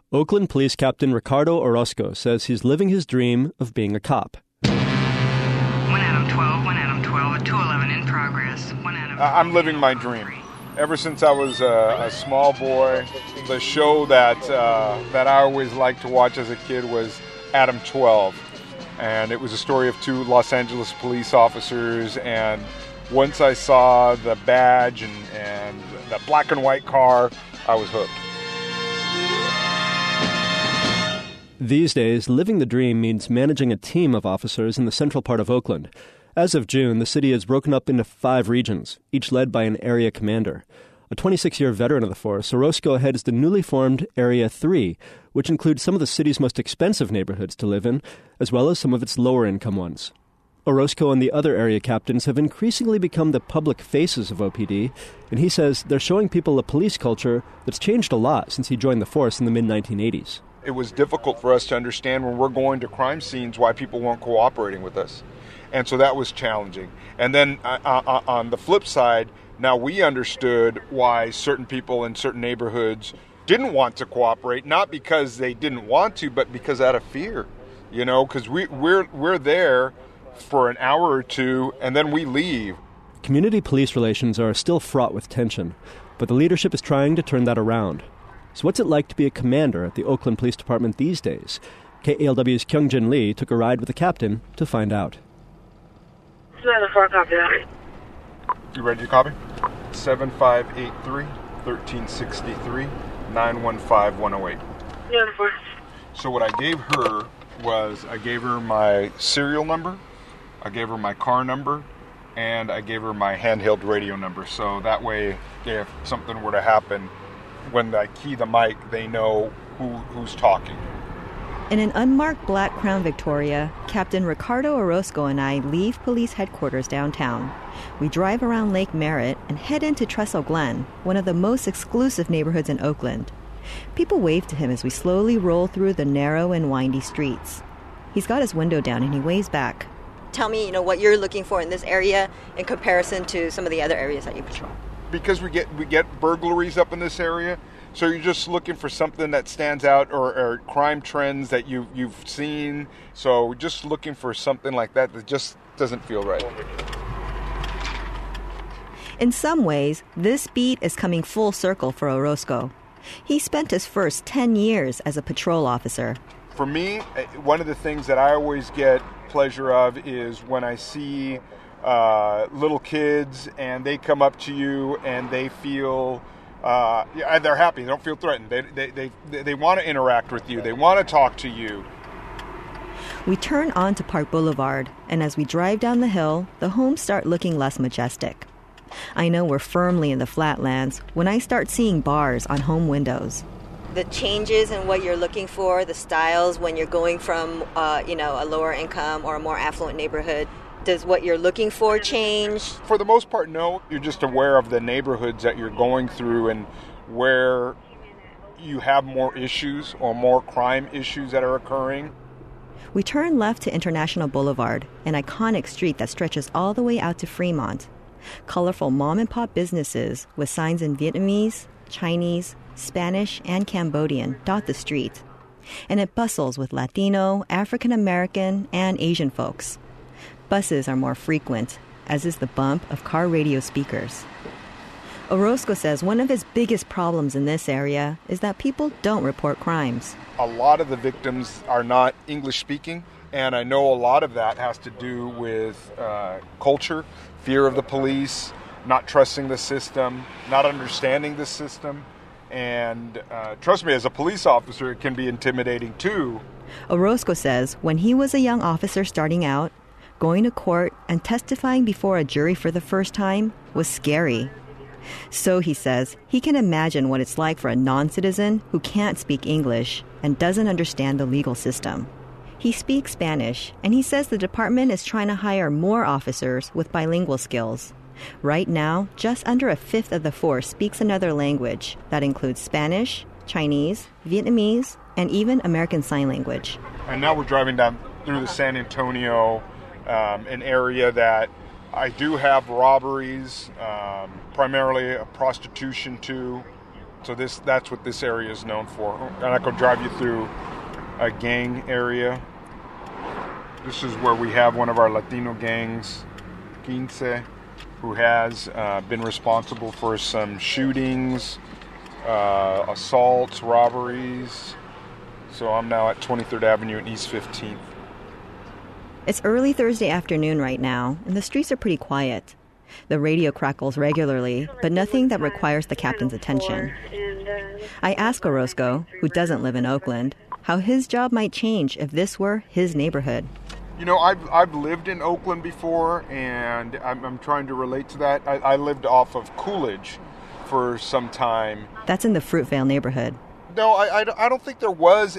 Oakland Police Captain Ricardo Orozco says he's living his dream of being a cop. 1 Adam 12, 1 Adam 12, 211 in progress. 1 Adam. I'm living my dream. Ever since I was a small boy, the show that I always liked to watch as a kid was Adam 12. And it was a story of two Los Angeles police officers. And once I saw the badge and the black and white car, I was hooked. These days, living the dream means managing a team of officers in the central part of Oakland. As of June, the city is broken up into 5 regions, each led by an area commander. A 26-year veteran of the force, Orozco heads the newly formed Area 3, which includes some of the city's most expensive neighborhoods to live in, as well as some of its lower-income ones. Orozco and the other area captains have increasingly become the public faces of OPD, and he says they're showing people a police culture that's changed a lot since he joined the force in the mid-1980s. It was difficult for us to understand when we're going to crime scenes why people weren't cooperating with us. And so that was challenging. And then on the flip side, now we understood why certain people in certain neighborhoods didn't want to cooperate, not because they didn't want to, but because out of fear. You know, because we're there for an hour or two, and then we leave. Community police relations are still fraught with tension, but the leadership is trying to turn that around. So what's it like to be a commander at the Oakland Police Department these days? KALW's Kyung-Jin Lee took a ride with the captain to find out. You ready to copy? 7583-1363-915-108. So what I gave her was I gave her my serial number, I gave her my car number, and I gave her my handheld radio number. So that way, if something were to happen, when I key the mic, they know who's talking. In an unmarked black Crown Victoria, Captain Ricardo Orozco and I leave police headquarters downtown. We drive around Lake Merritt and head into Trestle Glen, one of the most exclusive neighborhoods in Oakland. People wave to him as we slowly roll through the narrow and windy streets. He's got his window down and he waves back. Tell me, what you're looking for in this area in comparison to some of the other areas that you patrol. Because we get burglaries up in this area, so you're just looking for something that stands out or crime trends that you've seen. So just looking for something like that just doesn't feel right. In some ways, this beat is coming full circle for Orozco. He spent his first 10 years as a patrol officer. For me, one of the things that I always get pleasure of is when I see little kids and they come up to you and they feel they're happy. They don't feel threatened. They want to interact with you. They want to talk to you. We turn onto Park Boulevard, and as we drive down the hill, the homes start looking less majestic. I know we're firmly in the flatlands when I start seeing bars on home windows. The changes in what you're looking for, the styles when you're going from a lower income or a more affluent neighborhood, does what you're looking for change? For the most part, no. You're just aware of the neighborhoods that you're going through and where you have more issues or more crime issues that are occurring. We turn left to International Boulevard, an iconic street that stretches all the way out to Fremont. Colorful mom-and-pop businesses with signs in Vietnamese, Chinese, Spanish, and Cambodian dot the street. And it bustles with Latino, African American, and Asian folks. Buses are more frequent, as is the bump of car radio speakers. Orozco says one of his biggest problems in this area is that people don't report crimes. A lot of the victims are not English speaking, and I know a lot of that has to do with culture, fear of the police, not trusting the system, not understanding the system. And trust me, as a police officer, it can be intimidating too. Orozco says when he was a young officer starting out, going to court and testifying before a jury for the first time was scary. So, he says, he can imagine what it's like for a non-citizen who can't speak English and doesn't understand the legal system. He speaks Spanish, and he says the department is trying to hire more officers with bilingual skills. Right now, just under a fifth of the force speaks another language that includes Spanish, Chinese, Vietnamese, and even American Sign Language. And now we're driving down through the San Antonio, an area that I do have robberies, primarily prostitution too, So that's what this area is known for. And I could drive you through a gang area. This is where we have one of our Latino gangs, Quince, who has been responsible for some shootings, assaults, robberies. So I'm now at 23rd Avenue and East 15th. It's early Thursday afternoon right now, and the streets are pretty quiet. The radio crackles regularly, but nothing that requires the captain's attention. I ask Orozco, who doesn't live in Oakland, how his job might change if this were his neighborhood. You know, I've lived in Oakland before, and I'm trying to relate to that. I lived off of Coolidge for some time. That's in the Fruitvale neighborhood. No, I don't think there was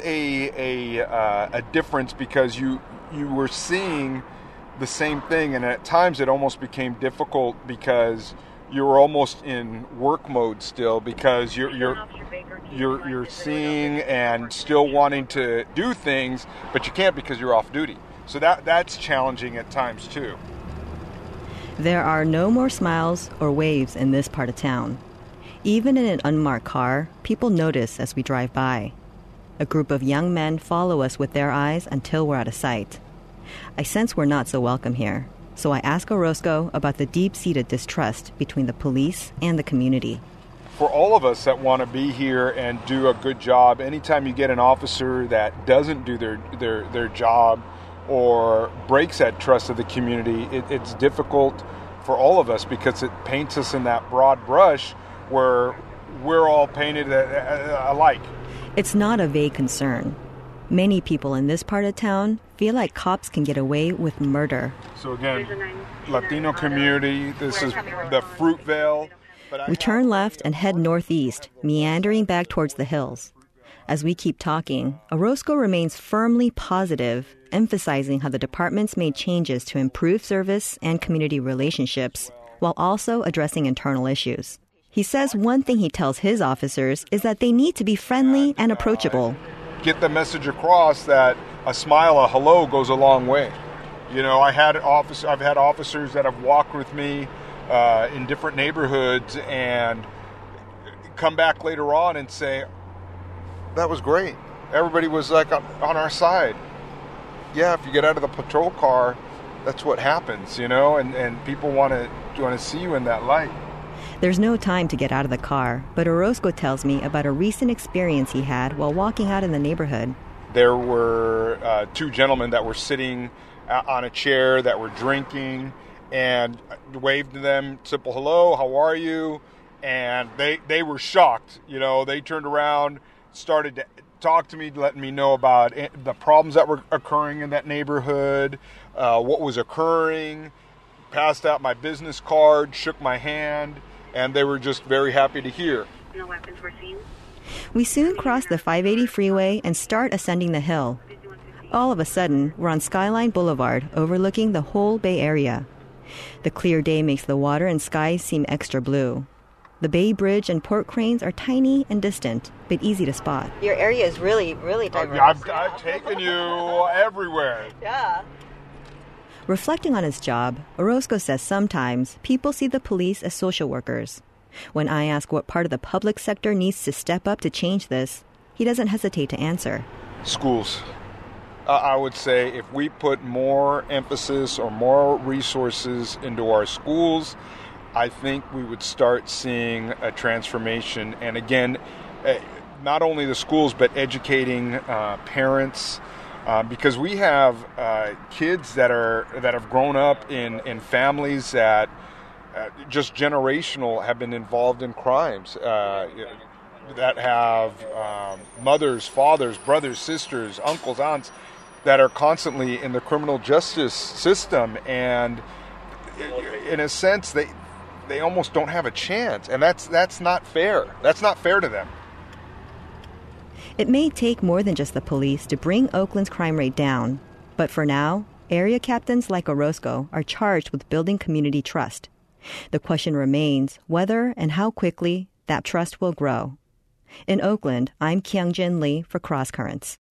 a difference, because you were seeing the same thing, and at times it almost became difficult because you were almost in work mode still, because you're seeing and still wanting to do things, but you can't because you're off duty. So that's challenging at times too. There are no more smiles or waves in this part of town. Even in an unmarked car, people notice as we drive by. A group of young men follow us with their eyes until we're out of sight. I sense we're not so welcome here, so I ask Orozco about the deep-seated distrust between the police and the community. For all of us that want to be here and do a good job, anytime you get an officer that doesn't do their job or breaks that trust of the community, it's difficult for all of us, because it paints us in that broad brush where we're all painted alike. It's not a vague concern. Many people in this part of town feel like cops can get away with murder. So again, Latino community, this is the Fruitvale. We turn left and head northeast, meandering back towards the hills. As we keep talking, Orozco remains firmly positive, emphasizing how the department's made changes to improve service and community relationships, while also addressing internal issues. He says one thing he tells his officers is that they need to be friendly and approachable. Get the message across that a smile, a hello goes a long way. You know, I've had officers that have walked with me in different neighborhoods and come back later on and say, that was great. Everybody was like on our side. Yeah, if you get out of the patrol car, that's what happens, you know, and people want to see you in that light. There's no time to get out of the car, but Orozco tells me about a recent experience he had while walking out in the neighborhood. There were two gentlemen that were sitting on a chair that were drinking, and waved to them, simple hello, how are you? And they were shocked. You know, they turned around, started to talk to me, letting me know about the problems that were occurring in that neighborhood, what was occurring, passed out my business card, shook my hand, and they were just very happy to hear. No weapons were seen. We soon cross the 580 freeway and start ascending the hill. All of a sudden, we're on Skyline Boulevard, overlooking the whole Bay Area. The clear day makes the water and skies seem extra blue. The Bay Bridge and port cranes are tiny and distant, but easy to spot. Your area is really, really diverse. I've taken you everywhere. Yeah. Reflecting on his job, Orozco says sometimes people see the police as social workers. When I ask what part of the public sector needs to step up to change this, he doesn't hesitate to answer. Schools. I would say if we put more emphasis or more resources into our schools, I think we would start seeing a transformation. And again, not only the schools, but educating parents, because we have kids that have grown up in families that just generational have been involved in crimes, that have mothers, fathers, brothers, sisters, uncles, aunts that are constantly in the criminal justice system, and in a sense they almost don't have a chance, and that's not fair. That's not fair to them. It may take more than just the police to bring Oakland's crime rate down, but for now, area captains like Orozco are charged with building community trust. The question remains whether and how quickly that trust will grow. In Oakland, I'm Kyung-Jin Lee for Cross Currents.